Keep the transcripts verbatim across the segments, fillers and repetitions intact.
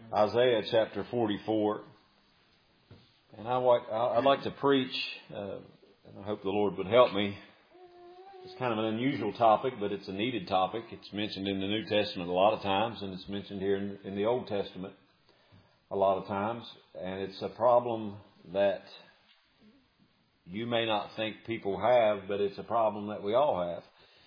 Isaiah chapter forty-four. And I like, I'd like to preach, uh, and I hope the Lord would help me. It's kind of an unusual topic, but it's a needed topic. It's mentioned in the New Testament a lot of times, and it's mentioned here in, in the Old Testament a lot of times. And it's a problem that you may not think people have, but it's a problem that we all have.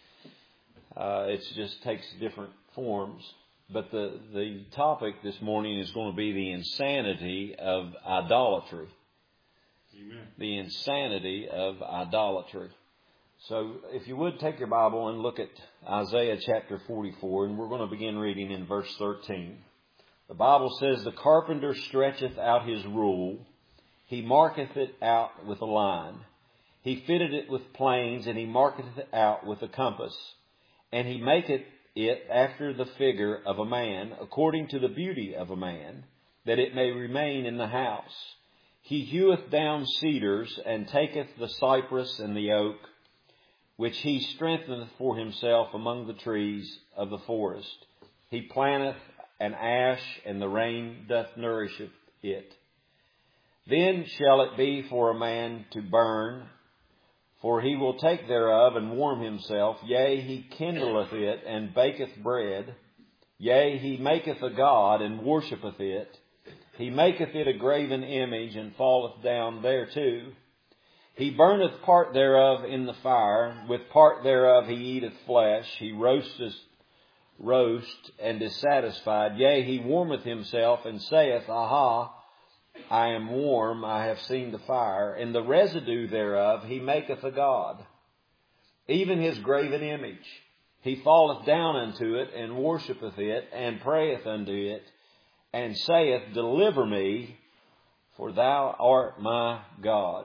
Uh, it just takes different forms. But the, the topic this morning is going to be the insanity of idolatry. Amen. The insanity of idolatry. So if you would take your Bible and look at Isaiah chapter forty-four, and we're going to begin reading in verse thirteen. The Bible says, "The carpenter stretcheth out his rule, he marketh it out with a line. He fitteth it with planes, and he marketh it out with a compass. And he maketh it after the figure of a man, according to the beauty of a man, that it may remain in the house. He heweth down cedars, and taketh the cypress and the oak, which he strengtheneth for himself among the trees of the forest. He planteth an ash, and the rain doth nourish it. Then shall it be for a man to burn, for he will take thereof and warm himself. Yea, he kindleth it and baketh bread. Yea, he maketh a god and worshippeth it. He maketh it a graven image and falleth down thereto. He burneth part thereof in the fire. With part thereof he eateth flesh. He roasteth roast and is satisfied. Yea, he warmeth himself and saith, Aha, I am warm, I have seen the fire. And the residue thereof he maketh a god, even his graven image. He falleth down unto it, and worshippeth it, and prayeth unto it, and saith, Deliver me, for thou art my God.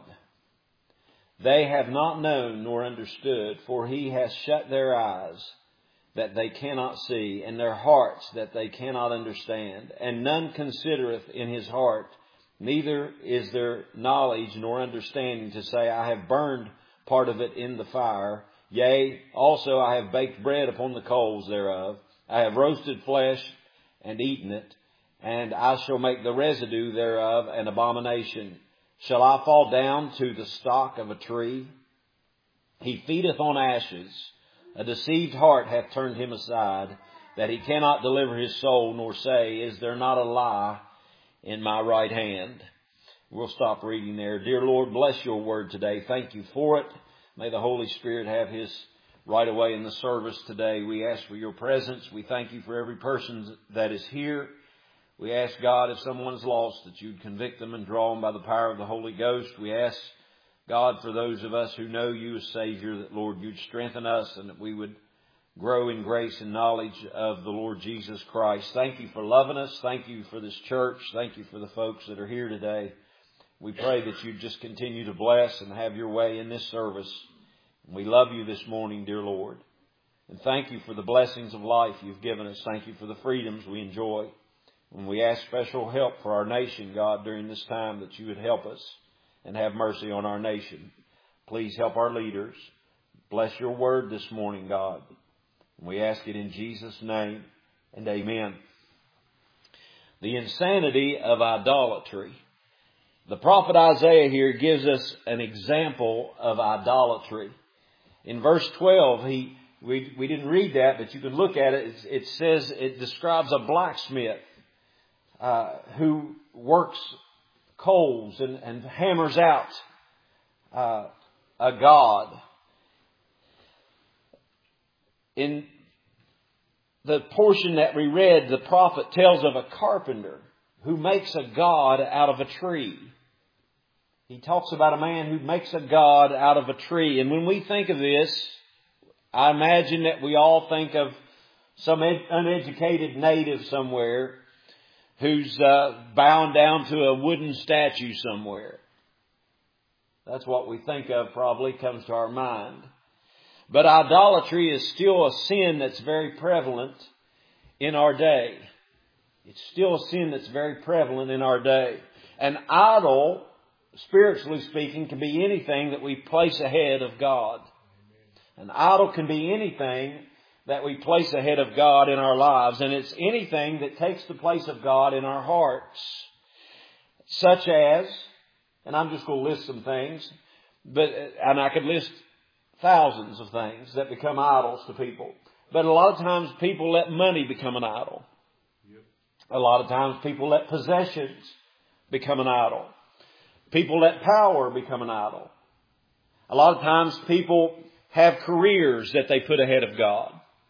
They have not known nor understood, for he hath shut their eyes, that they cannot see, and their hearts that they cannot understand. And none considereth in his heart, neither is there knowledge nor understanding to say, I have burned part of it in the fire. Yea, also I have baked bread upon the coals thereof. I have roasted flesh and eaten it, and I shall make the residue thereof an abomination. Shall I fall down to the stock of a tree? He feedeth on ashes. A deceived heart hath turned him aside, that he cannot deliver his soul, nor say, Is there not a lie in my right hand?" We'll stop reading there. Dear Lord, bless your word today. Thank you for it. May the Holy Spirit have his right away in the service today. We ask for your presence. We thank you for every person that is here. We ask, God, if someone's lost, that you'd convict them and draw them by the power of the Holy Ghost. We ask, God, for those of us who know you as Savior, that, Lord, you'd strengthen us and that we would grow in grace and knowledge of the Lord Jesus Christ. Thank you for loving us. Thank you for this church. Thank you for the folks that are here today. We pray that you just continue to bless and have your way in this service. We love you this morning, dear Lord. And thank you for the blessings of life you've given us. Thank you for the freedoms we enjoy. And we ask special help for our nation, God, during this time, that you would help us and have mercy on our nation. Please help our leaders. Bless your word this morning, God. We ask it in Jesus' name, and amen. The insanity of idolatry. The prophet Isaiah here gives us an example of idolatry. In verse twelve, he we, we didn't read that, but you can look at it. It, it says, it describes a blacksmith uh, who works coals and, and hammers out uh, a god. In the portion that we read, the prophet tells of a carpenter who makes a god out of a tree. He talks about a man who makes a god out of a tree. And when we think of this, I imagine that we all think of some ed- uneducated native somewhere who's uh, bound down to a wooden statue somewhere. That's what we think of, probably comes to our mind. But idolatry is still a sin that's very prevalent in our day. It's still a sin that's very prevalent in our day. An idol, spiritually speaking, can be anything that we place ahead of God. An idol can be anything that we place ahead of God in our lives. And it's anything that takes the place of God in our hearts. Such as, and I'm just going to list some things, but and I could list thousands of things that become idols to people. But a lot of times people let money become an idol. Yep. A lot of times people let possessions become an idol. People let power become an idol. A lot of times people have careers that they put ahead of God.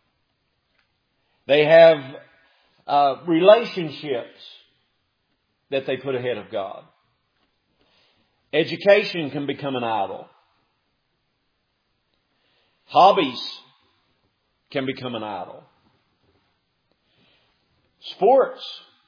They have uh, relationships that they put ahead of God. Education can become an idol. Hobbies can become an idol. Sports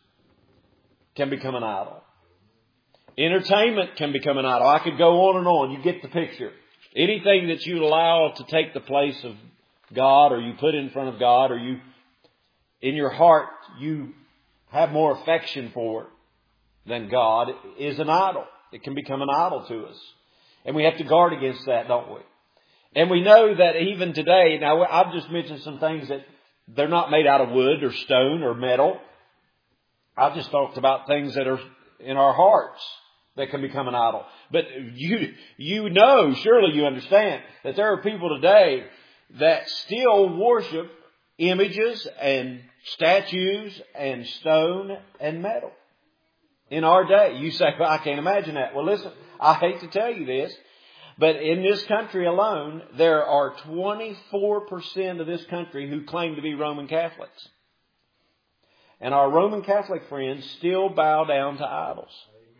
can become an idol. Entertainment can become an idol. I could go on and on. You get the picture. Anything that you allow to take the place of God, or you put in front of God, or you, in your heart, you have more affection for than God, is an idol. It can become an idol to us. And we have to guard against that, don't we? And we know that even today, now I've just mentioned some things that they're not made out of wood or stone or metal. I've just talked about things that are in our hearts that can become an idol. But you, you know, surely you understand that there are people today that still worship images and statues and stone and metal. In our day, you say, well, I can't imagine that. Well, listen, I hate to tell you this, but in this country alone, there are twenty-four percent of this country who claim to be Roman Catholics. And our Roman Catholic friends still bow down to idols.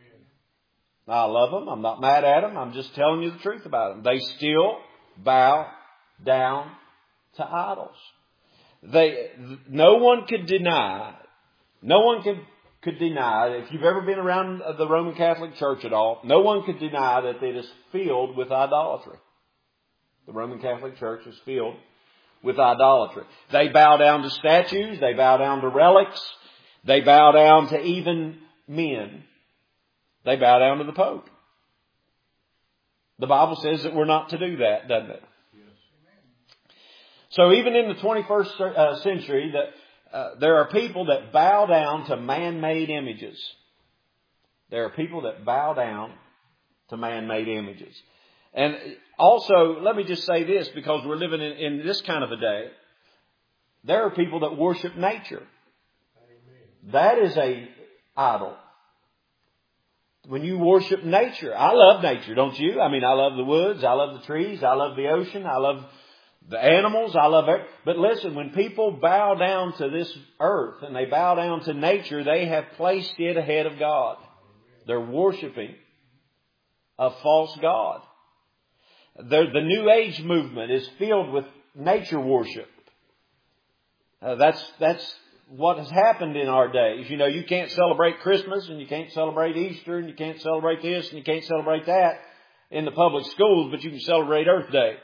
I love them. I'm not mad at them. I'm just telling you the truth about them. They still bow down to idols. They, no one could deny, no one could, could deny, if you've ever been around the Roman Catholic Church at all, no one could deny that it is filled with idolatry. The Roman Catholic Church is filled with idolatry. They bow down to statues. They bow down to relics. They bow down to even men. They bow down to the Pope. The Bible says that we're not to do that, doesn't it? Yes. So even in the twenty-first century, that uh, there are people that bow down to man-made images. There are people that bow down to man-made images. And also, let me just say this, because we're living in, in this kind of a day. There are people that worship nature. Amen. That is a idol. When you worship nature, I love nature, don't you? I mean, I love the woods, I love the trees, I love the ocean, I love the animals, I love it. But listen, when people bow down to this earth and they bow down to nature, they have placed it ahead of God. They're worshiping a false god. The, the New Age movement is filled with nature worship. Uh, that's that's what has happened in our days. You know, you can't celebrate Christmas and you can't celebrate Easter and you can't celebrate this and you can't celebrate that in the public schools, but you can celebrate Earth Day.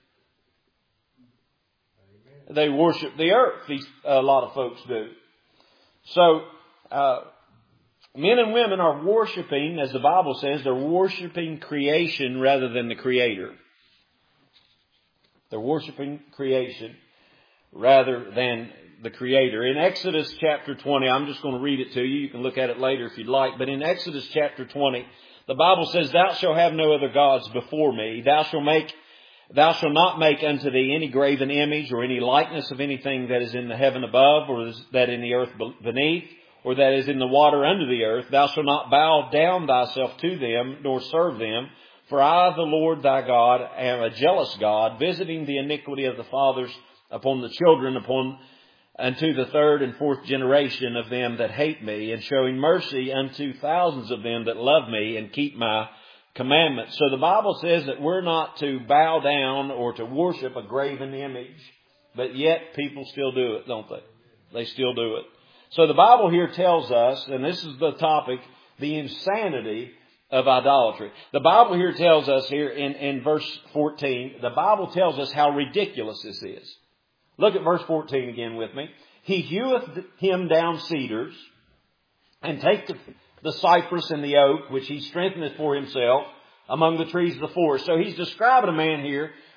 Amen. They worship the earth. These a lot of folks do. So uh, men and women are worshiping, as the Bible says, they're worshiping creation rather than the Creator. They're worshiping creation rather than the Creator. In Exodus chapter twenty, I'm just going to read it to you. You can look at it later if you'd like. But in Exodus chapter twenty, the Bible says, "Thou shalt have no other gods before me. Thou shalt make, thou shalt not make unto thee any graven image or any likeness of anything that is in the heaven above, or that in the earth beneath, or that is in the water under the earth. Thou shalt not bow down thyself to them, nor serve them. For I, the Lord thy God, am a jealous God, visiting the iniquity of the fathers upon the children, upon unto the third and fourth generation of them that hate me, and showing mercy unto thousands of them that love me and keep my commandments." So the Bible says that we're not to bow down or to worship a graven image, but yet people still do it, don't they? They still do it. So the Bible here tells us, and this is the topic, the insanity of idolatry. The Bible here tells us here in, in verse fourteen, the Bible tells us how ridiculous this is. Look at verse fourteen again with me. "He heweth him down cedars, and taketh the cypress and the oak, which he strengtheneth for himself among the trees of the forest." So he's describing a man here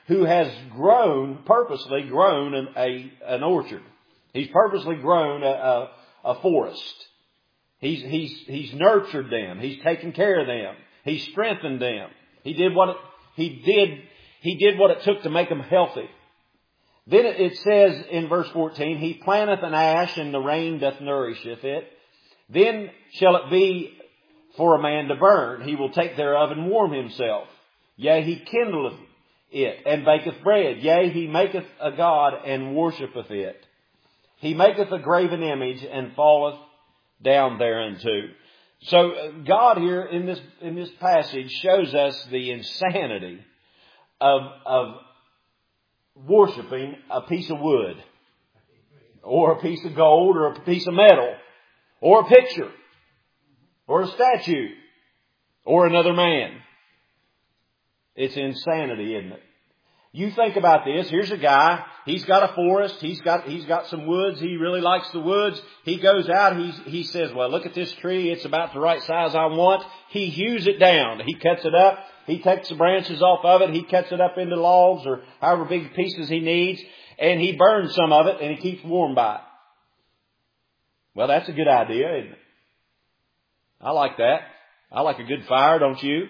who has grown, purposely grown an, a, an orchard. He's purposely grown a, a, a forest. He's, he's, he's nurtured them. He's taken care of them. He's strengthened them. He did what it, he did, he did what it took to make them healthy. Then it says in verse fourteen, He planteth an ash, and the rain doth nourisheth it. Then shall it be for a man to burn. He will take thereof and warm himself. Yea, he kindleth it, and baketh bread. Yea, he maketh a god, and worshippeth it. He maketh a graven image, and falleth down thereunto. So God here in this in this passage shows us the insanity of of worshiping a piece of wood, or a piece of gold, or a piece of metal, or a picture, or a statue, or another man. It's insanity, isn't it? You think about this. Here's a guy. He's got a forest. He's got he's got some woods. He really likes the woods. He goes out. He he says, "Well, look at this tree. It's about the right size I want." He hews it down. He cuts it up. He takes the branches off of it. He cuts it up into logs or however big pieces he needs, and he burns some of it, and he keeps warm by it. Well, that's a good idea, isn't it? I like that. I like a good fire, don't you?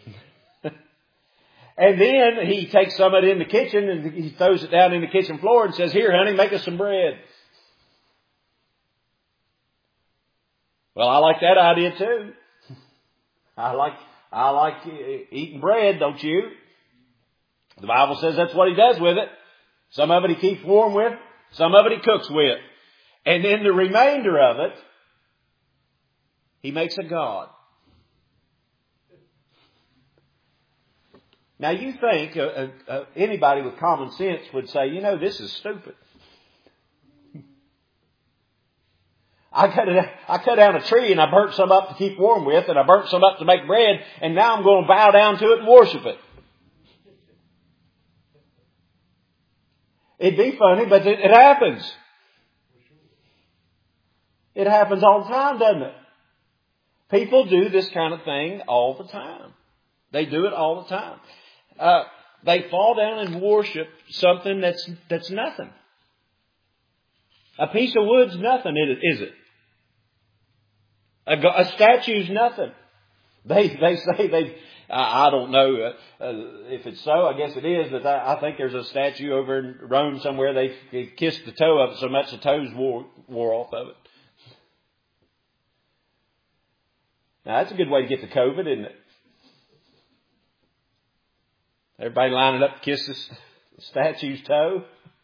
And then he takes some of it in the kitchen and he throws it down in the kitchen floor and says, "Here, honey, make us some bread." Well, I like that idea too. I like, I like eating bread, don't you? The Bible says that's what he does with it. Some of it he keeps warm with, some of it he cooks with. And then the remainder of it, he makes a god. Now you think uh, uh, uh, anybody with common sense would say, you know, this is stupid. I cut it, I cut down a tree and I burnt some up to keep warm with, and I burnt some up to make bread, and now I'm going to bow down to it and worship it. It'd be funny, but it, it happens. It happens all the time, doesn't it? People do this kind of thing all the time. They do it all the time. Uh, they fall down and worship something that's that's nothing. A piece of wood's nothing, is it? A, a statue's nothing. They they say they. I, I don't know uh, uh, if it's so. I guess it is. But I, I think there's a statue over in Rome somewhere. They, they kissed the toe of it so much the toes wore wore off of it. Now that's a good way to get the COVID, isn't it? Everybody lining up to kiss the statue's toe.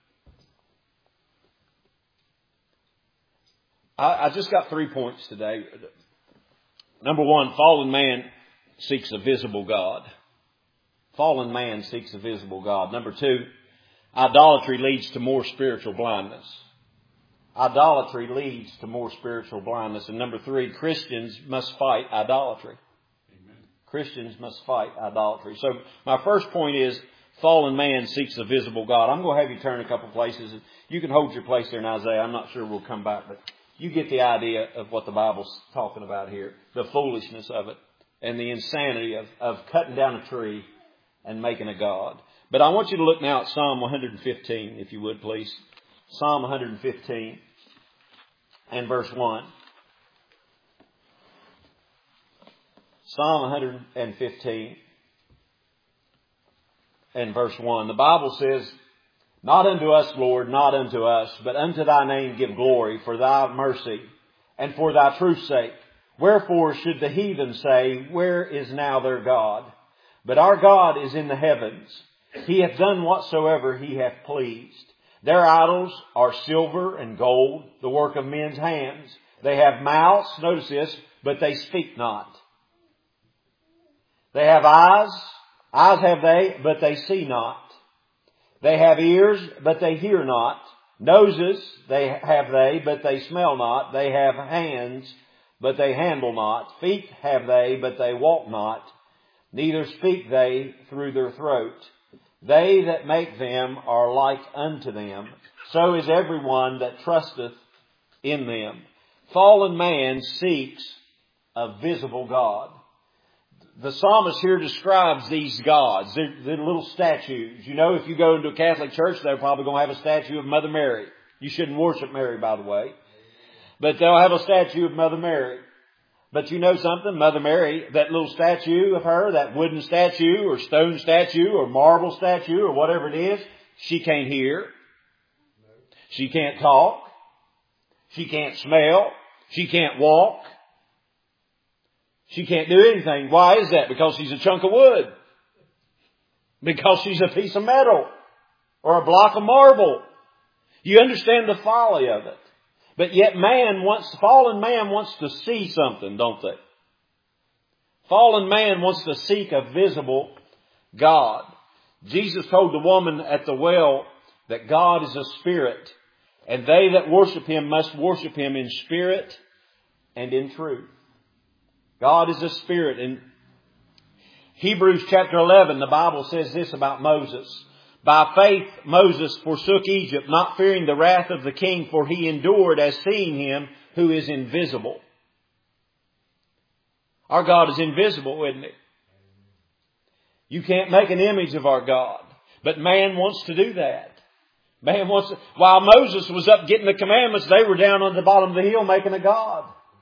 I, I just got three points today. Number one, fallen man seeks a visible God. Fallen man seeks a visible God. Number two, idolatry leads to more spiritual blindness. Idolatry leads to more spiritual blindness. And number three, Christians must fight idolatry. Christians must fight idolatry. So my first point is fallen man seeks a visible God. I'm going to have you turn a couple places. You can hold your place there in Isaiah. I'm not sure we'll come back, but you get the idea of what the Bible's talking about here. The foolishness of it and the insanity of, of cutting down a tree and making a God. But I want you to look now at Psalm one fifteen, if you would, please. Psalm one fifteen and verse one. Psalm one fifteen and verse one. The Bible says, "Not unto us, Lord, not unto us, but unto thy name give glory for thy mercy and for thy truth's sake. Wherefore should the heathen say, Where is now their God? But our God is in the heavens. He hath done whatsoever he hath pleased. Their idols are silver and gold, the work of men's hands. They have mouths," notice this, "but they speak not. They have eyes, eyes have they, but they see not. They have ears, but they hear not. Noses they have they, but they smell not. They have hands, but they handle not. Feet have they, but they walk not. Neither speak they through their throat. They that make them are like unto them. So is everyone that trusteth in them." Fallen man seeks a visible God. the psalmist here describes these gods. They're, they're little statues. You know, if you go into a Catholic church, they're probably going to have a statue of Mother Mary. You shouldn't worship Mary, by the way. But they'll have a statue of Mother Mary. But you know something? Mother Mary, that little statue of her, that wooden statue or stone statue or marble statue or whatever it is, she can't hear. She can't talk. She can't smell. She can't walk. She can't do anything. Why is that? Because she's a chunk of wood. Because she's a piece of metal or a block of marble. You understand the folly of it. But yet man wants, fallen man wants to see something, don't they? Fallen man wants to seek a visible God. Jesus told the woman at the well that God is a spirit, and they that worship Him must worship Him in spirit and in truth. God is a spirit. In Hebrews chapter eleven, the Bible says this about Moses. By faith Moses forsook Egypt, not fearing the wrath of the king, for he endured as seeing Him who is invisible. Our God is invisible, isn't He? You can't make an image of our God. But man wants to do that. Man wants to, while Moses was up getting the commandments, they were down on the bottom of the hill making a God.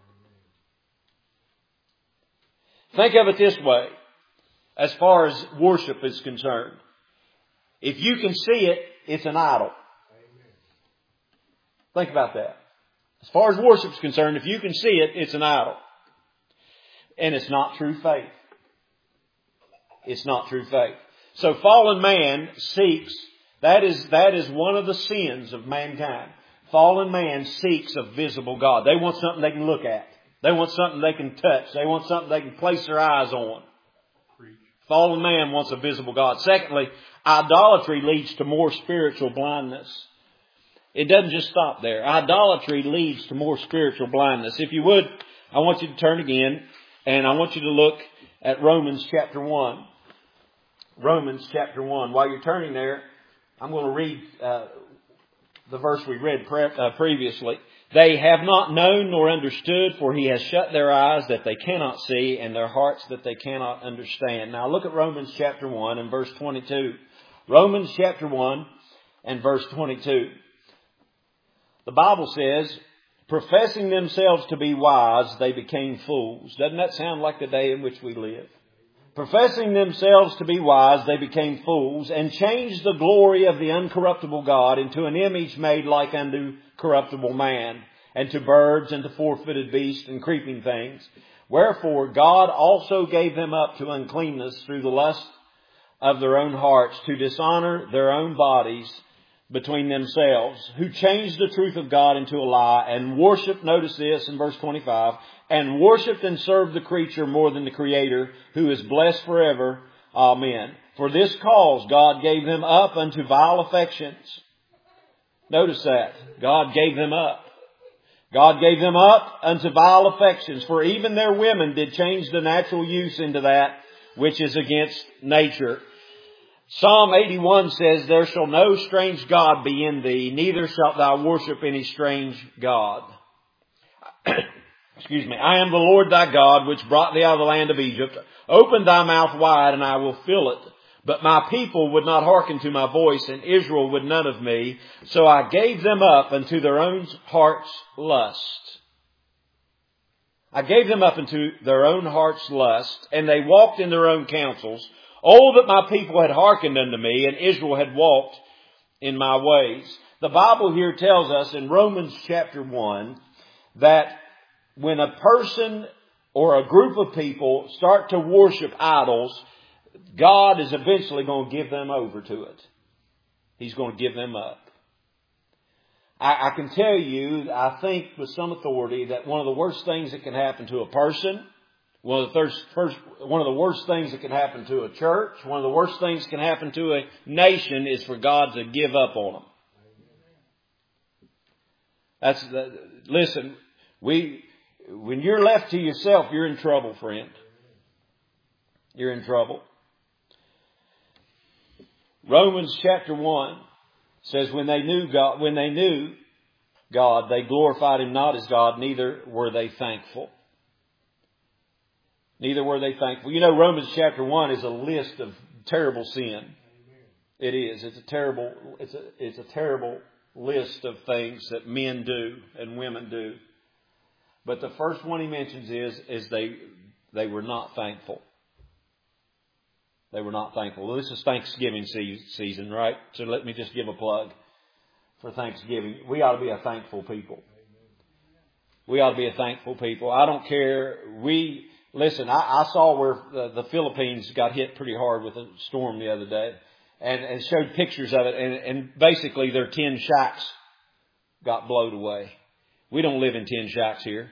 Think of it this way, as far as worship is concerned. If you can see it, it's an idol. Think about that. As far as worship is concerned, if you can see it, it's an idol. And it's not true faith. It's not true faith. So fallen man seeks, that is, that is one of the sins of mankind. Fallen man seeks a visible God. They want something they can look at. They want something they can touch. They want something they can place their eyes on. Fallen man wants a visible God. Secondly, idolatry leads to more spiritual blindness. It doesn't just stop there. Idolatry leads to more spiritual blindness. If you would, I want you to turn again, and I want you to look at Romans chapter one. Romans chapter one. While you're turning there, I'm going to read uh, the verse we read pre- uh, previously. They have not known nor understood, for He has shut their eyes that they cannot see, and their hearts that they cannot understand. Now look at Romans chapter one and verse twenty-two. Romans chapter one and verse twenty-two. The Bible says, professing themselves to be wise, they became fools. Doesn't that sound like the day in which we live? Professing themselves to be wise, they became fools, and changed the glory of the uncorruptible God into an image made like unto corruptible man, and to birds, and to four-footed beasts, and creeping things. Wherefore God also gave them up to uncleanness through the lust of their own hearts, to dishonor their own bodies between themselves, who changed the truth of God into a lie, and worshipped, notice this in verse twenty-five, and worshipped and served the creature more than the Creator, who is blessed forever. Amen. For this cause God gave them up unto vile affections. Notice that. God gave them up. God gave them up unto vile affections, for even their women did change the natural use into that which is against nature. Psalm eighty-one says, there shall no strange God be in thee, neither shalt thou worship any strange God. Excuse me. I am the Lord thy God, which brought thee out of the land of Egypt. Open thy mouth wide, and I will fill it. But my people would not hearken to my voice, and Israel would none of me. So I gave them up unto their own heart's lust. I gave them up unto their own heart's lust, and they walked in their own counsels. Oh, that my people had hearkened unto me, and Israel had walked in my ways. The Bible here tells us in Romans chapter one that when a person or a group of people start to worship idols, God is eventually going to give them over to it. He's going to give them up. I, I can tell you, I think with some authority, that one of the worst things that can happen to a person, one of the first, first, one of the worst things that can happen to a church, one of the worst things that can happen to a nation is for God to give up on them. That's the, listen, we, when you're left to yourself, you're in trouble, friend. You're in trouble. Romans chapter one says, when they knew God, when they knew God, they glorified Him not as God, neither were they thankful. Neither were they thankful. You know, Romans chapter one is a list of terrible sin. It is. It's a terrible, it's a, it's a terrible list of things that men do and women do. But the first one he mentions is, is they, they were not thankful. They were not thankful. Well, this is Thanksgiving season, right? So let me just give a plug for Thanksgiving. We ought to be a thankful people. We ought to be a thankful people. I don't care. We, listen, I, I saw where the, the Philippines got hit pretty hard with a storm the other day and, and showed pictures of it. And, and basically their tin shacks got blown away. We don't live in tin shacks here.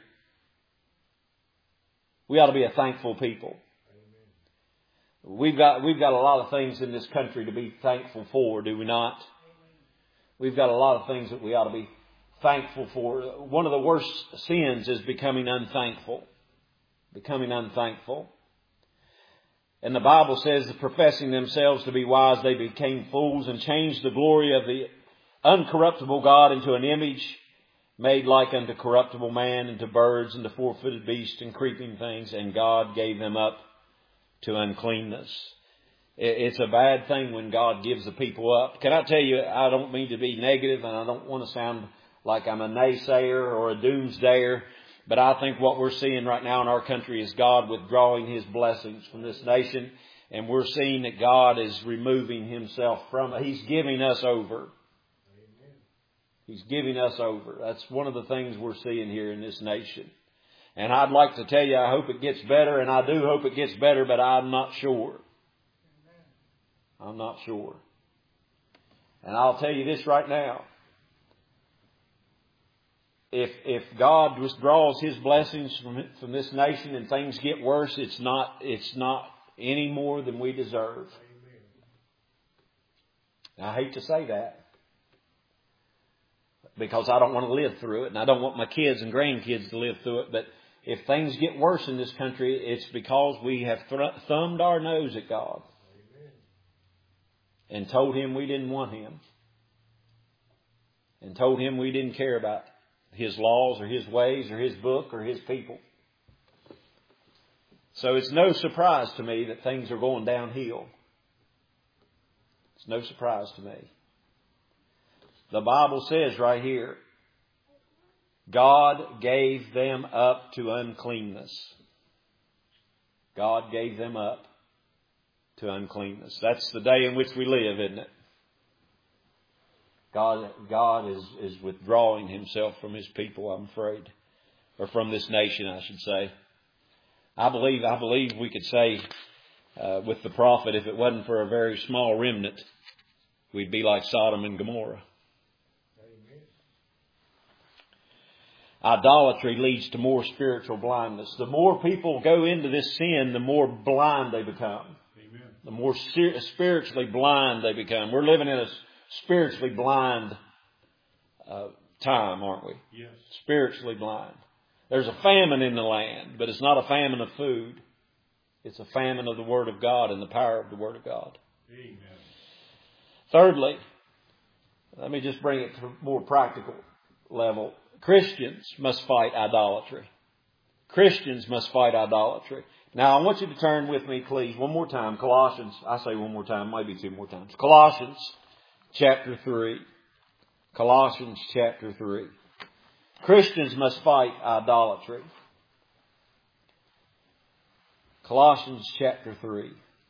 We ought to be a thankful people. We've got, we've got a lot of things in this country to be thankful for, do we not? We've got a lot of things that we ought to be thankful for. One of the worst sins is becoming unthankful. Becoming unthankful. And the Bible says that professing themselves to be wise, they became fools and changed the glory of the uncorruptible God into an image made like unto corruptible man, and to birds, and to four-footed beasts, and creeping things, and God gave them up to uncleanness. It's a bad thing when God gives the people up. Can I tell you, I don't mean to be negative, and I don't want to sound like I'm a naysayer or a doomsdayer, but I think what we're seeing right now in our country is God withdrawing His blessings from this nation, and we're seeing that God is removing Himself from it. He's giving us over. He's giving us over. That's one of the things we're seeing here in this nation. And I'd like to tell you, I hope it gets better, and I do hope it gets better, but I'm not sure. I'm not sure. And I'll tell you this right now. If if God withdraws His blessings from from this nation and things get worse, it's not it's not any more than we deserve. I hate to say that, because I don't want to live through it, and I don't want my kids and grandkids to live through it. But if things get worse in this country, it's because we have th- thumbed our nose at God. Amen. And told Him we didn't want Him. And told Him we didn't care about His laws or His ways or His book or His people. So it's no surprise to me that things are going downhill. It's no surprise to me. The Bible says right here, God gave them up to uncleanness. God gave them up to uncleanness. That's the day in which we live, isn't it? God, God is, is withdrawing Himself from His people, I'm afraid. Or from this nation, I should say. I believe, I believe we could say uh, with the prophet, if it wasn't for a very small remnant, we'd be like Sodom and Gomorrah. Idolatry leads to more spiritual blindness. The more people go into this sin, the more blind they become. Amen. The more spiritually blind they become. We're living in a spiritually blind uh, time, aren't we? Yes. Spiritually blind. There's a famine in the land, but it's not a famine of food. It's a famine of the Word of God and the power of the Word of God. Amen. Thirdly, let me just bring it to a more practical level. Christians must fight idolatry. Christians must fight idolatry. Now, I want you to turn with me, please, one more time. Colossians, I say one more time, maybe two more times. Colossians chapter three. Colossians chapter three. Christians must fight idolatry. Colossians chapter three.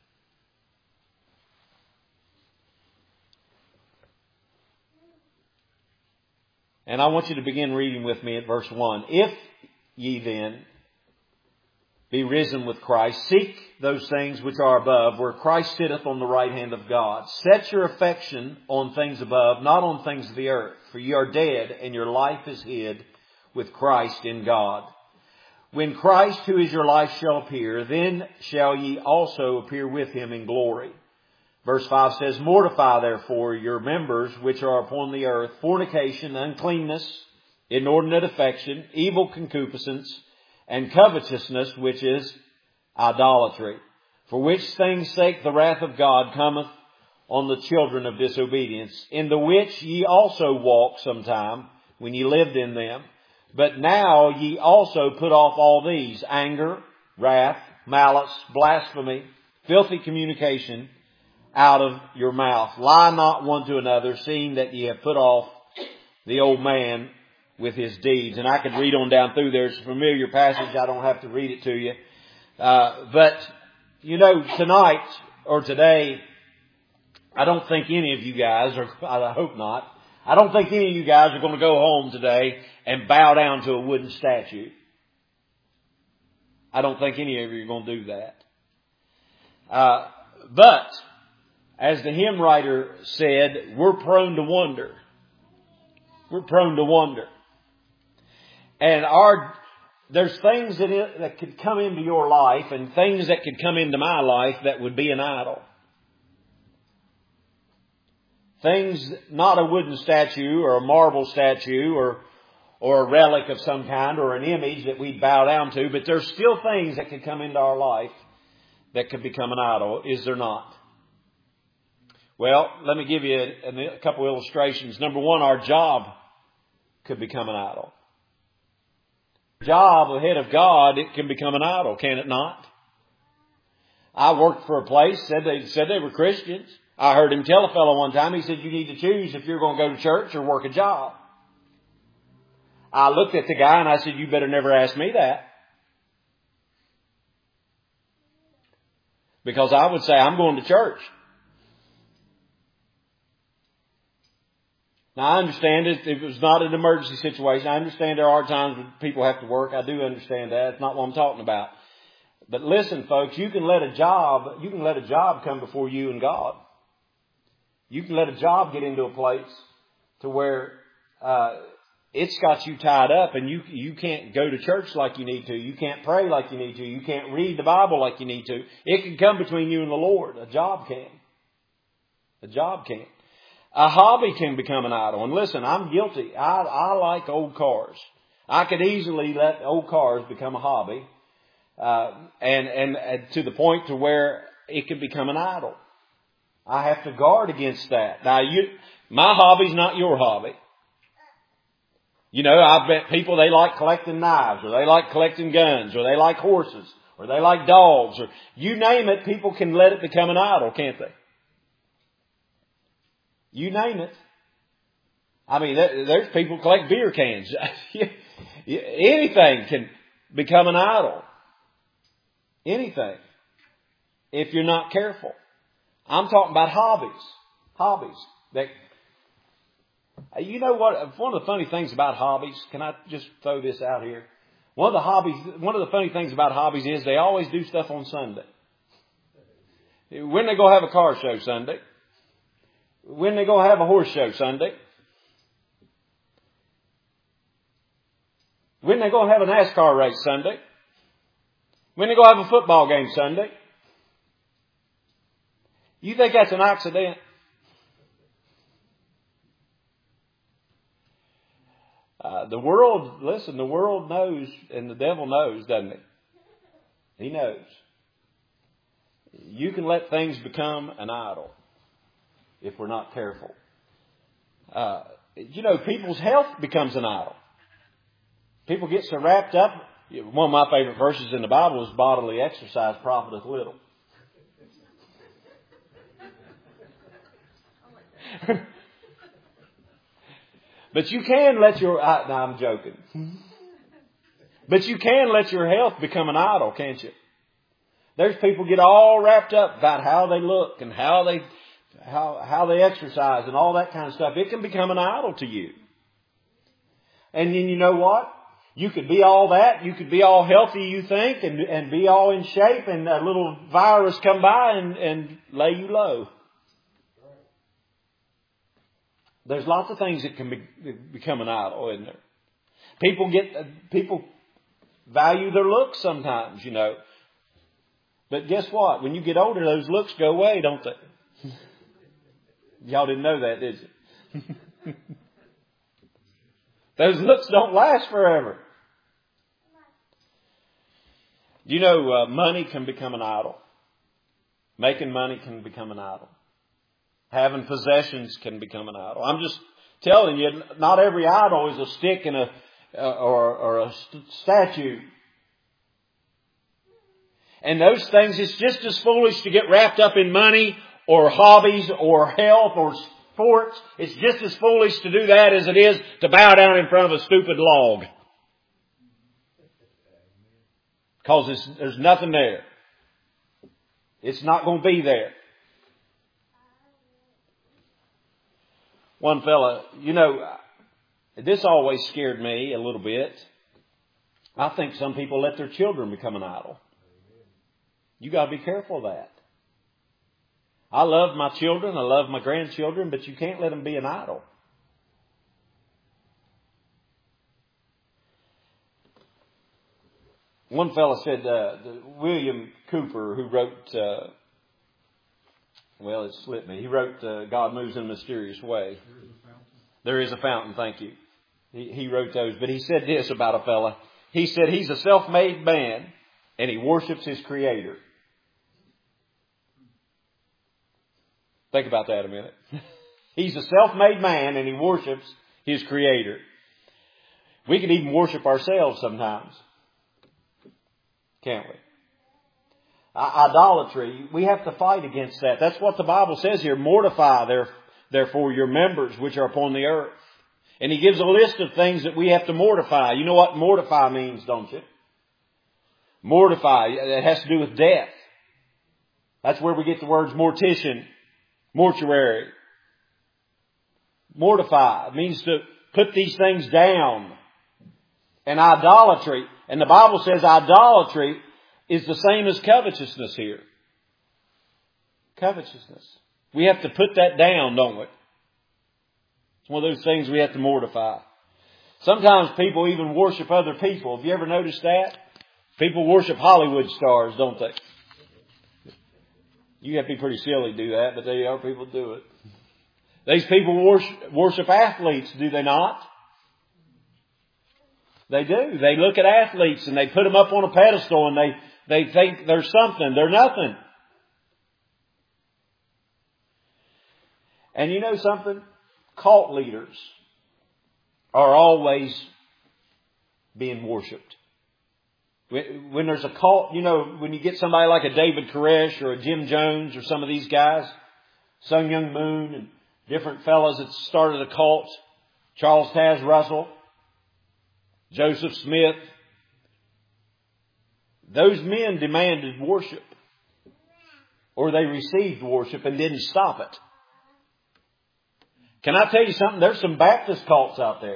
And I want you to begin reading with me at verse one. If ye then be risen with Christ, seek those things which are above, where Christ sitteth on the right hand of God. Set your affection on things above, not on things of the earth. For ye are dead, and your life is hid with Christ in God. When Christ, who is your life, shall appear, then shall ye also appear with Him in glory. Verse five says, Mortify therefore your members which are upon the earth, fornication, uncleanness, inordinate affection, evil concupiscence, and covetousness, which is idolatry. For which things sake the wrath of God cometh on the children of disobedience, in the which ye also walked sometime, when ye lived in them. But now ye also put off all these: anger, wrath, malice, blasphemy, filthy communication out of your mouth. Lie not one to another, seeing that ye have put off the old man with his deeds. And I could read on down through there. It's a familiar passage. I don't have to read it to you. Uh, but, you know, tonight or today, I don't think any of you guys, or I hope not, I don't think any of you guys are going to go home today and bow down to a wooden statue. I don't think any of you are going to do that. Uh, but, as the hymn writer said, we're prone to wonder. We're prone to wonder. And our, there's things that, it, that could come into your life and things that could come into my life that would be an idol. Things, not a wooden statue or a marble statue or or a relic of some kind or an image that we bow down to, but there's still things that could come into our life that could become an idol, is there not? Well, let me give you a, a couple illustrations. Number one, our job could become an idol. Job ahead of God, it can become an idol, can it not? I worked for a place, said they said they were Christians. I heard him tell a fellow one time, he said, you need to choose if you're going to go to church or work a job. I looked at the guy and I said, you better never ask me that. Because I would say, I'm going to church. Now, I understand it. If it was not an emergency situation, I understand there are times when people have to work. I do understand that. It's not what I'm talking about. But listen, folks, you can let a job, you can let a job come before you and God. You can let a job get into a place to where uh, it's got you tied up and you you can't go to church like you need to. You can't pray like you need to. You can't read the Bible like you need to. It can come between you and the Lord. A job can. A job can. A hobby can become an idol. And listen, I'm guilty. I, I like old cars. I could easily let old cars become a hobby. Uh, and, and, and to the point to where it could become an idol. I have to guard against that. Now, you, my hobby's not your hobby. You know, I bet people, they like collecting knives, or they like collecting guns, or they like horses, or they like dogs, or you name it, people can let it become an idol, can't they? You name it. I mean, there's people who collect beer cans. Anything can become an idol. Anything. If you're not careful. I'm talking about hobbies. Hobbies. That, you know what? One of the funny things about hobbies, can I just throw this out here? One of the hobbies, one of the funny things about hobbies is they always do stuff on Sunday. When they go have a car show Sunday. When they go have a horse show Sunday. When they go have a NASCAR race Sunday. When they go have a football game Sunday. You think that's an accident? Uh, the world, listen, the world knows, and the devil knows, doesn't he? He knows. You can let things become an idol if we're not careful. Uh, you know, people's health becomes an idol. People get so wrapped up. One of my favorite verses in the Bible is bodily exercise profiteth little. But you can let your, I, no, I'm joking. But you can let your health become an idol, can't you? There's people get all wrapped up about how they look and how they, how, how they exercise and all that kind of stuff. It can become an idol to you. And then you know what? You could be all that. You could be all healthy, you think, and, and be all in shape, and a little virus come by and, and lay you low. There's lots of things that can be, become an idol, isn't there? People get, people value their looks sometimes, you know. But guess what? When you get older, those looks go away, don't they? Y'all didn't know that, did you? Those looks don't last forever. Do you know uh, money can become an idol? Making money can become an idol. Having possessions can become an idol. I'm just telling you, not every idol is a stick and a uh, or, or a st- statue. And those things, it's just as foolish to get wrapped up in money or hobbies or health or sports. It's just as foolish to do that as it is to bow down in front of a stupid log. Because there's, there's nothing there. It's not going to be there. One fella, you know, this always scared me a little bit. I think some people let their children become an idol. You got to be careful of that. I love my children. I love my grandchildren, but you can't let them be an idol. One fellow said, uh, William Cooper, who wrote, uh, well, it slipped me. He wrote uh, God Moves in a Mysterious Way. There is a fountain, thank you. He, he wrote those. But he said this about a fella. He said he's a self-made man and he worships his Creator. Think about that a minute. He's a self-made man and he worships his Creator. We could even worship ourselves sometimes. Can't we? Idolatry, we have to fight against that. That's what the Bible says here. Mortify, therefore, your members which are upon the earth. And he gives a list of things that we have to mortify. You know what mortify means, don't you? Mortify, it has to do with death. That's where we get the words mortician, mortuary. Mortify means to put these things down. And idolatry, and the Bible says idolatry is the same as covetousness here. Covetousness. We have to put that down, don't we? It's one of those things we have to mortify. Sometimes people even worship other people. Have you ever noticed that? People worship Hollywood stars, don't they? You have to be pretty silly to do that, but there are people who do it. These people worship, worship athletes, do they not? They do. They look at athletes and they put them up on a pedestal and they, they think they're something. They're nothing. And you know something? Cult leaders are always being worshipped. When there's a cult, you know, when you get somebody like a David Koresh or a Jim Jones or some of these guys, Sun Myung Moon and different fellows that started a cult, Charles Taz Russell, Joseph Smith, those men demanded worship. Or they received worship and didn't stop it. Can I tell you something? There's some Baptist cults out there.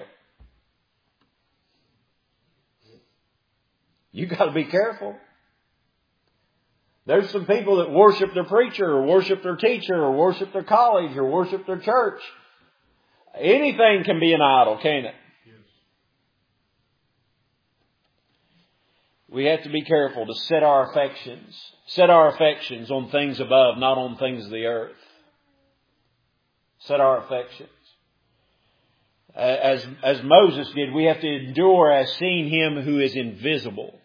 You got to be careful. There's some people that worship their preacher or worship their teacher or worship their college or worship their church. Anything can be an idol, can't it? We have to be careful to set our affections, set our affections on things above, not on things of the earth. Set our affections. As, as Moses did, we have to endure as seeing Him who is invisible.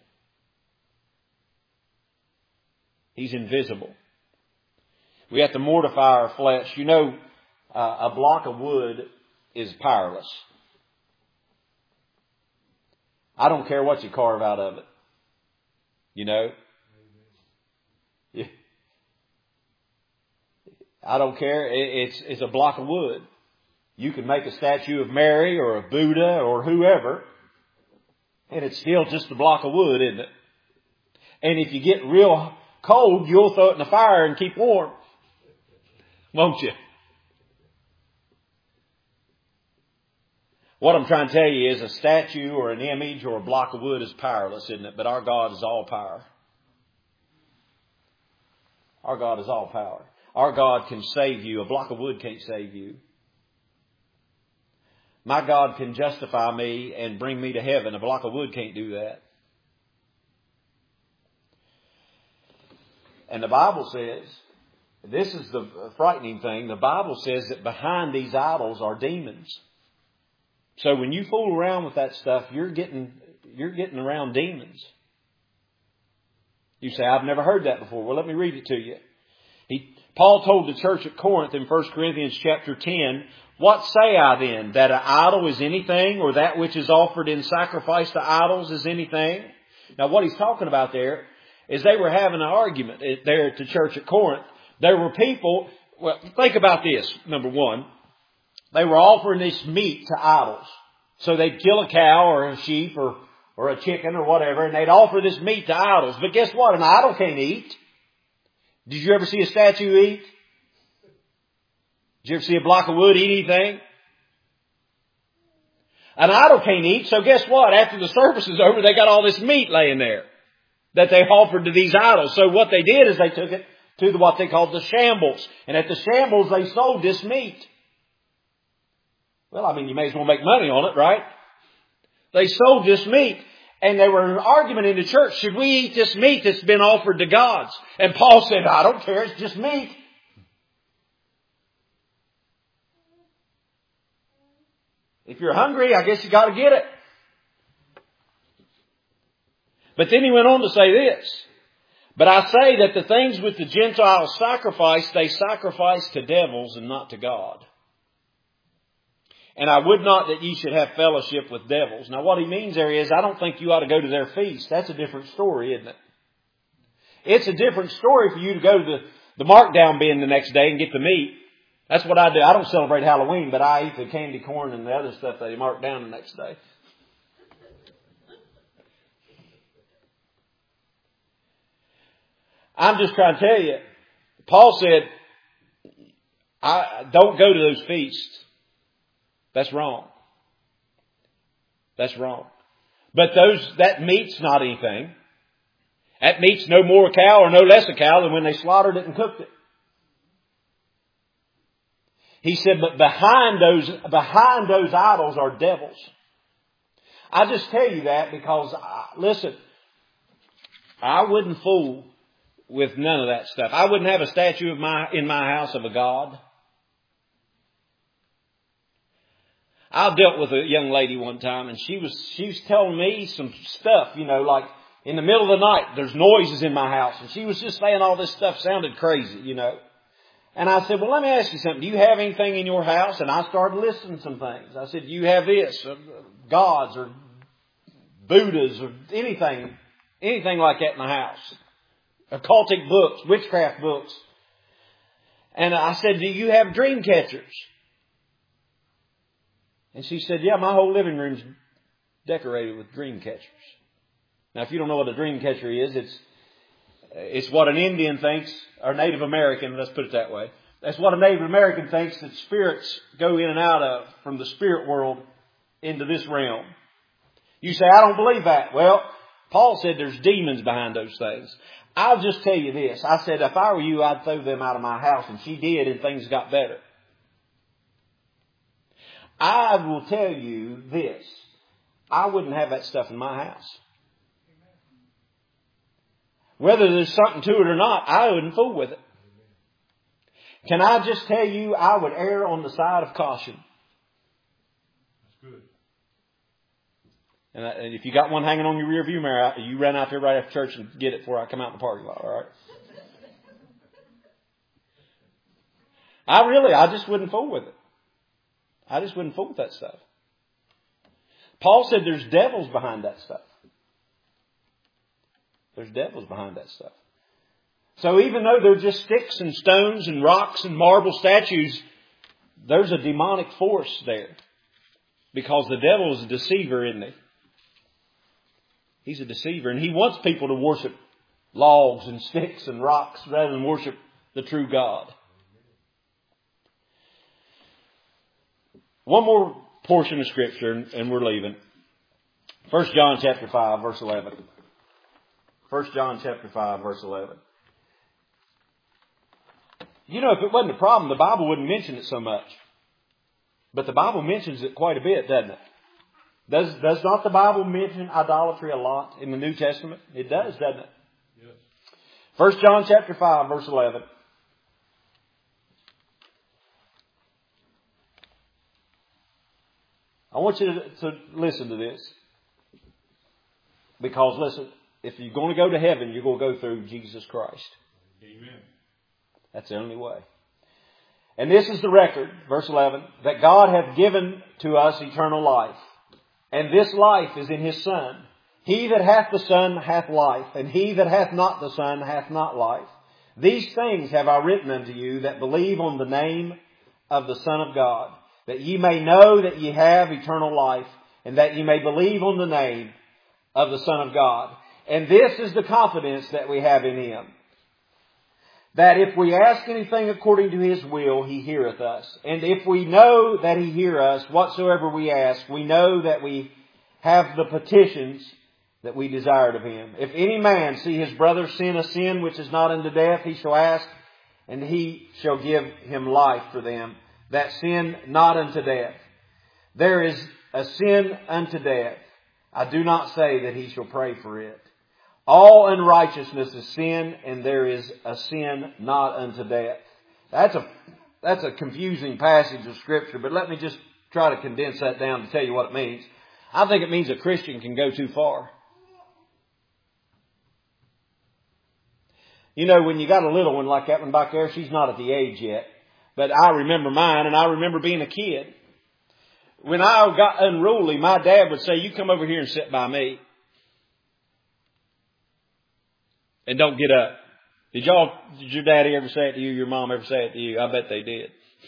He's invisible. We have to mortify our flesh. You know, uh, a block of wood is powerless. I don't care what you carve out of it. You know? Yeah. I don't care. It's, it's a block of wood. You can make a statue of Mary or a Buddha or whoever, and it's still just a block of wood, isn't it? And if you get real cold, you'll throw it in the fire and keep warm. Won't you? What I'm trying to tell you is a statue or an image or a block of wood is powerless, isn't it? But our God is all power. Our God is all power. Our God can save you. A block of wood can't save you. My God can justify me and bring me to heaven. A block of wood can't do that. And the Bible says, this is the frightening thing, the Bible says that behind these idols are demons. So when you fool around with that stuff, you're getting, you're getting around demons. You say, I've never heard that before. Well, let me read it to you. He, Paul told the church at Corinth in First Corinthians chapter ten, what say I then? That an idol is anything, or that which is offered in sacrifice to idols is anything? Now what he's talking about there is they were having an argument there at the church at Corinth. There were people, well, think about this, number one. They were offering this meat to idols. So they'd kill a cow or a sheep or, or a chicken or whatever, and they'd offer this meat to idols. But guess what? An idol can't eat. Did you ever see a statue eat? Did you ever see a block of wood eat anything? An idol can't eat, so guess what? After the service is over, they got all this meat laying there that they offered to these idols. So what they did is they took it to the, what they called the shambles. And at the shambles, they sold this meat. Well, I mean, you may as well make money on it, right? They sold this meat. And there were an argument in the church. Should we eat this meat that's been offered to gods? And Paul said, I don't care. It's just meat. If you're hungry, I guess you got to get it. But then he went on to say this. But I say that the things which the Gentiles sacrifice, they sacrifice to devils and not to God. And I would not that ye should have fellowship with devils. Now what he means there is, I don't think you ought to go to their feast. That's a different story, isn't it? It's a different story for you to go to the, the markdown bin the next day and get the meat. That's what I do. I don't celebrate Halloween, but I eat the candy corn and the other stuff they mark down the next day. I'm just trying to tell you, Paul said, I don't go to those feasts. That's wrong. That's wrong. But those, that meat's not anything. That meat's no more a cow or no less a cow than when they slaughtered it and cooked it. He said, but behind those, behind those idols are devils. I just tell you that because, listen, I wouldn't fool with none of that stuff. I wouldn't have a statue of my, in my house of a god. I dealt with a young lady one time and she was, she was telling me some stuff, you know, like in the middle of the night, there's noises in my house. And she was just saying all this stuff sounded crazy, you know. And I said, well, let me ask you something. Do you have anything in your house? And I started listing some things. I said, do you have this? Or gods or Buddhas or anything, anything like that in the house? Occultic books, witchcraft books. And I said, do you have dream catchers? And she said, yeah, my whole living room's decorated with dream catchers. Now, if you don't know what a dream catcher is, it's it's what an Indian thinks, or Native American, let's put it that way. That's what a Native American thinks that spirits go in and out of from the spirit world into this realm. You say, I don't believe that. Well, Paul said there's demons behind those things. I'll just tell you this. I said, if I were you, I'd throw them out of my house. And she did, and things got better. I will tell you this. I wouldn't have that stuff in my house. Whether there's something to it or not, I wouldn't fool with it. Can I just tell you, I would err on the side of caution. That's good. And, I, and if you got one hanging on your rear view mirror, you run out there right after church and get it before I come out in the parking lot, all right? I really, I just wouldn't fool with it. I just wouldn't fool with that stuff. Paul said there's devils behind that stuff. There's devils behind that stuff. So even though they're just sticks and stones and rocks and marble statues, there's a demonic force there. Because the devil is a deceiver, isn't he? He's a deceiver. And he wants people to worship logs and sticks and rocks rather than worship the true God. One more portion of Scripture and we're leaving. First John chapter five, verse eleven. First John chapter five, verse eleven. You know, if it wasn't a problem, the Bible wouldn't mention it so much. But the Bible mentions it quite a bit, doesn't it? Does, does not the Bible mention idolatry a lot in the New Testament? It does, doesn't it? Yes. First John chapter five, verse eleven. I want you to, to listen to this. Because, listen, if you're going to go to heaven, you're going to go through Jesus Christ. Amen. That's the only way. And this is the record, verse eleven, that God hath given to us eternal life. And this life is in His Son. He that hath the Son hath life, and he that hath not the Son hath not life. These things have I written unto you that believe on the name of the Son of God, that ye may know that ye have eternal life, and that ye may believe on the name of the Son of God. And this is the confidence that we have in Him, that if we ask anything according to His will, He heareth us. And if we know that He hear us, whatsoever we ask, we know that we have the petitions that we desired of Him. If any man see his brother sin a sin which is not unto death, he shall ask, and He shall give him life for them that sin not unto death. There is a sin unto death. I do not say that he shall pray for it. All unrighteousness is sin, and there is a sin not unto death. That's a, that's a confusing passage of Scripture, but let me just try to condense that down to tell you what it means. I think it means a Christian can go too far. You know, when you got a little one like that one back there, she's not at the age yet. But I remember mine, and I remember being a kid. When I got unruly, my dad would say, you come over here and sit by me. And don't get up. Did y'all, did your daddy ever say it to you? Your mom ever say it to you? I bet they did.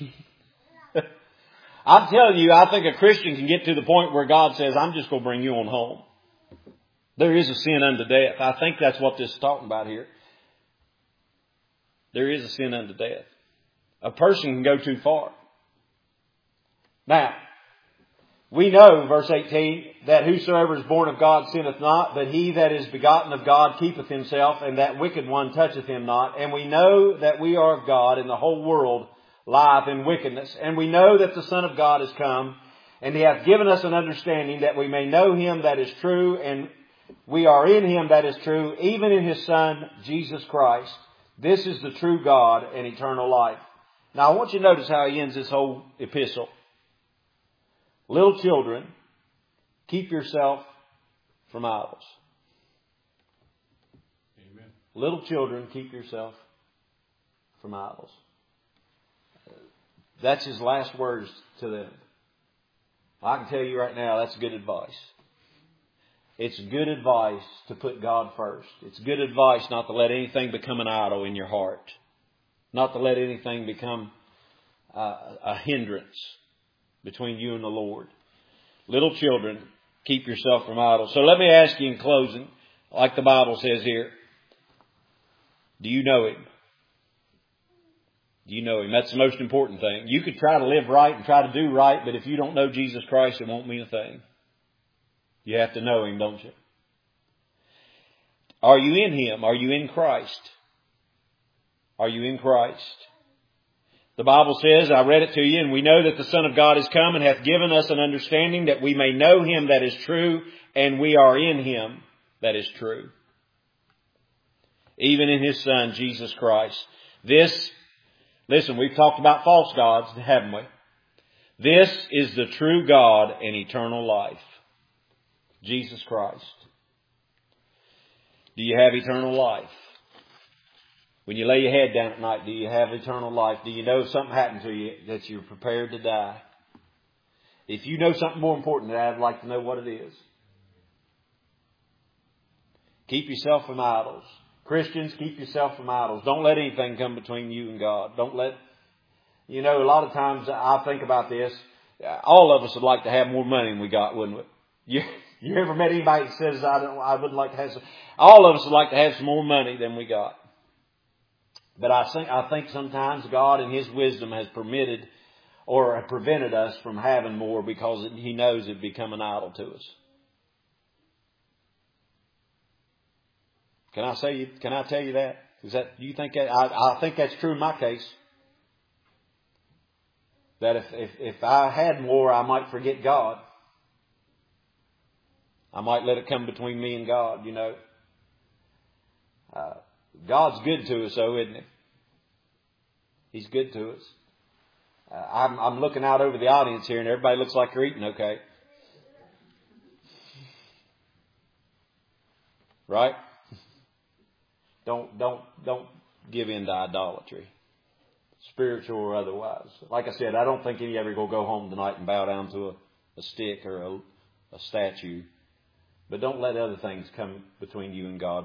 I'm telling you, I think a Christian can get to the point where God says, I'm just going to bring you on home. There is a sin unto death. I think that's what this is talking about here. There is a sin unto death. A person can go too far. Now, we know, verse eighteen, that whosoever is born of God sinneth not, but he that is begotten of God keepeth himself, and that wicked one toucheth him not. And we know that we are of God, and the whole world lieth in wickedness. And we know that the Son of God is come, and He hath given us an understanding that we may know Him that is true, and we are in Him that is true, even in His Son, Jesus Christ. This is the true God and eternal life. Now I want you to notice how he ends this whole epistle. Little children, keep yourself from idols. Amen. Little children, keep yourself from idols. That's his last words to them. I can tell you right now, that's good advice. It's good advice to put God first. It's good advice not to let anything become an idol in your heart. Not to let anything become uh, a hindrance between you and the Lord. Little children, keep yourself from idols. So let me ask you in closing, like the Bible says here, do you know Him? Do you know Him? That's the most important thing. You could try to live right and try to do right, but if you don't know Jesus Christ, it won't mean a thing. You have to know Him, don't you? Are you in Him? Are you in Christ? Are you in Christ? The Bible says, I read it to you, and we know that the Son of God is come and hath given us an understanding that we may know Him that is true, and we are in Him that is true. Even in His Son, Jesus Christ. This, listen, we've talked about false gods, haven't we? This is the true God and eternal life. Jesus Christ. Do you have eternal life? When you lay your head down at night, do you have eternal life? Do you know if something happened to you that you're prepared to die? If you know something more important than that, I'd like to know what it is. Keep yourself from idols. Christians, keep yourself from idols. Don't let anything come between you and God. Don't let, you know, a lot of times I think about this. All of us would like to have more money than we got, wouldn't we? You, you ever met anybody that says, I don't, I would like to have some, all of us would like to have some more money than we got. But I think, I think sometimes God in His wisdom has permitted or prevented us from having more because He knows it'd become an idol to us. Can I say you, can I tell you that? Is that, do you think that, I, I think that's true in my case. That if, if, if I had more, I might forget God. I might let it come between me and God, you know. Uh, God's good to us, though, isn't He? He's good to us. Uh, I'm, I'm looking out over the audience here, and everybody looks like they're eating okay. Right? Don't don't don't give in to idolatry, spiritual or otherwise. Like I said, I don't think any of you will go home tonight and bow down to a, a stick or a, a statue. But don't let other things come between you and God.